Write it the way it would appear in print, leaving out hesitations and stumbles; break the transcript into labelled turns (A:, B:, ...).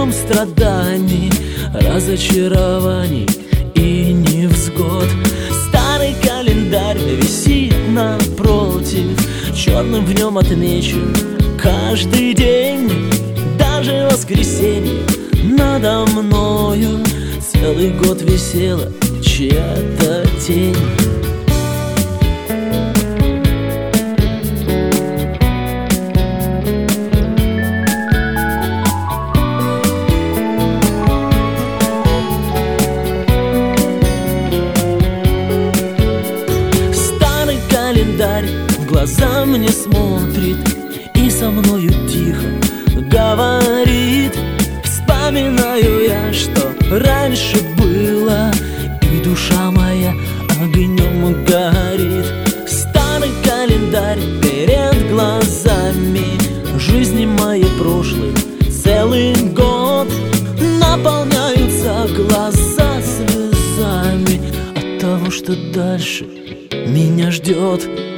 A: нем страданий, разочарований и невзгод. Старый календарь висит напротив, черным в нем отмечен каждый день. Даже воскресенье надо мною целый год висела чья-то тень. Старый календарь в глаза мне смотрит и со мною тихо говорит. Вспоминаю я, что раньше было, и душа моя огнем горит. Старый календарь перед глазами, жизни моей прошлой целый год. Наполняются глаза слезами от того, что дальше меня ждет.